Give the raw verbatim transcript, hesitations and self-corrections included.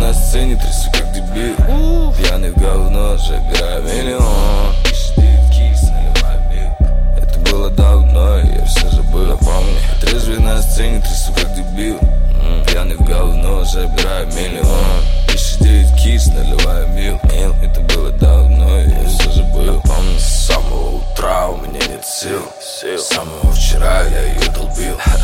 на сцене, трясу как дебил. Пьяный в говно, забираю миллион. Это было давно, я все забыл, помню. Трезвый на сцене, трясу как дебил. Пьяный в говно, забираю миллион. Десять девять кис, наливаю мил. Это было давно, я все забыл, помню. С самого утра у меня нет сил. С самого вчера я ее долбил.